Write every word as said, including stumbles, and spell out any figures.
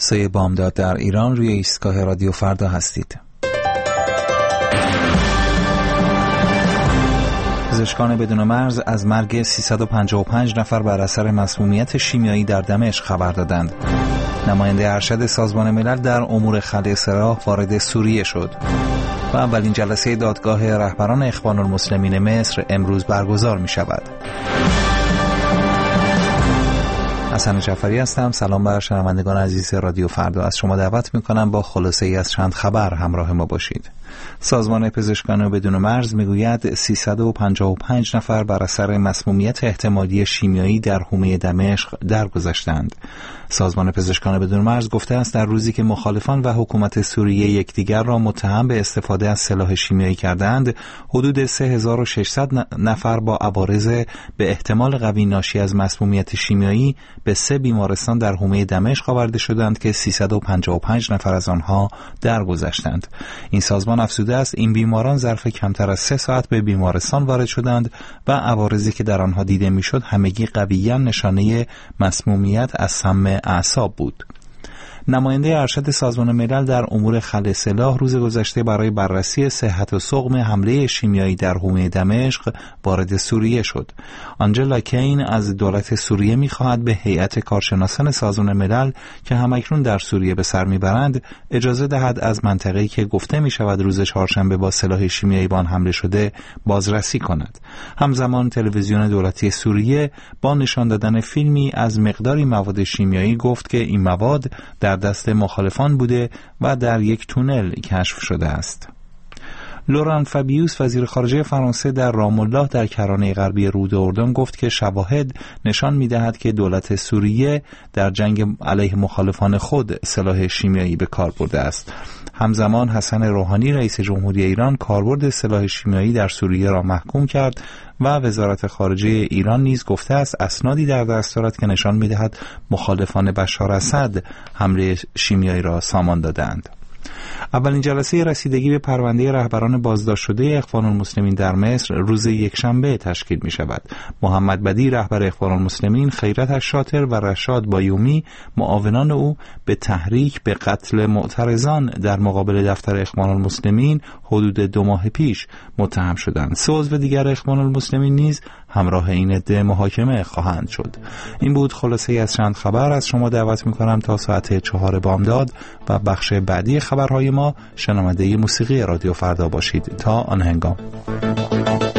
سه بامداد در ایران، روی ایستگاه رادیو فردا هستید. پزشکان بدون مرز از مرگ سیصد و پنجاه و پنج نفر بر اثر مسمومیت شیمیایی در دمشق خبر دادند. نماینده ارشد سازمان ملل در امور خلع سلاح وارد سوریه شد و اولین جلسه دادگاه رهبران اخوان المسلمین مصر امروز برگزار می شود. حسن جعفری هستم. سلام بر شنوندگان عزیز رادیو فردا. از شما دعوت میکنم با خلاصه ای از چند خبر همراه ما باشید. سازمان پزشکان بدون مرز میگوید سیصد و پنجاه و پنج نفر بر اثر مسمومیت احتمالی شیمیایی در حومه دمشق درگذشتند. سازمان پزشکان بدون مرز گفته است در روزی که مخالفان و حکومت سوریه یکدیگر را متهم به استفاده از سلاح شیمیایی کردند، حدود سه هزار و ششصد نفر با عوارض به احتمال قوی ناشی از مسمومیت شیمیایی به سه بیمارستان در حومه دمشق آورده شدند که سیصد و پنجاه و پنج نفر از آنها درگذشتند. این سازمان افزوده است این بیماران ظرف کمتر از سه ساعت به بیمارستان وارد شدند و عوارضی که در آنها دیده میشد همگی قویاً نشانه مسمومیت از سم اعصاب بود. نماینده ارشد سازمان ملل در امور خلع سلاح روز گذشته برای بررسی صحت و سقم حمله شیمیایی در حومه دمشق وارد سوریه شد. آنجلا کین از دولت سوریه می‌خواهد به هیئت کارشناسان سازمان ملل که همکنون در سوریه به سر میبرند اجازه دهد از منطقه‌ای که گفته می‌شود روز چهارشنبه با سلاح شیمیایی به آن حمله شده بازرسی کند. همزمان تلویزیون دولتی سوریه با نشان دادن فیلمی از مقداری مواد شیمیایی گفت که این مواد در دست مخالفان بوده و در یک تونل کشف شده است. لوران فابیوس وزیر خارجه فرانسه در رام الله در کرانه غربی رود اردن گفت که شواهد نشان می‌دهد که دولت سوریه در جنگ علیه مخالفان خود سلاح شیمیایی به کار برده است. همزمان حسن روحانی رئیس جمهوری ایران کاربرد سلاح شیمیایی در سوریه را محکوم کرد و وزارت خارجه ایران نیز گفته است اسنادی در دست دارد که نشان می‌دهد مخالفان بشار اسد حمله شیمیایی را سامان دادند. اولین جلسه رسیدگی به پرونده رهبران بازداشت شده اخوان المسلمین در مصر روز یکشنبه تشکیل می شود. محمد بدی رهبر اخوان المسلمین، خیرت الشاطر و رشاد بایومی معاونان او به تحریک به قتل معترضان در مقابل دفتر اخوان المسلمین حدود دو ماه پیش متهم شدند. سه عضو دیگر اخوان المسلمین نیز همراه این عده محاکمه خواهند شد. این بود خلاصه ای از چند خبر. از شما دعوت می کنم تا ساعت چهار بامداد و بخش بعدی خبرهای ما شنونده موسیقی رادیو فردا باشید. تا آن هنگام.